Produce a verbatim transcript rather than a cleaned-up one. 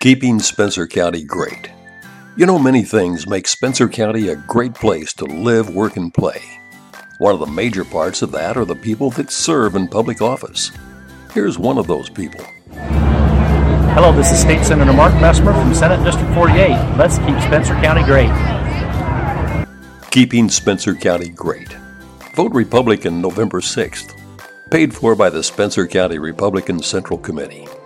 Keeping Spencer County great. You know, many things make Spencer County a great place to live, work, and play. One of the major parts of that are the people that serve in public office. Here's one of those people. Hello, this is State Senator Mark Messmer from Senate District forty-eight. Let's keep Spencer County great. Keeping Spencer County great. Vote Republican November sixth. Paid for by the Spencer County Republican Central Committee.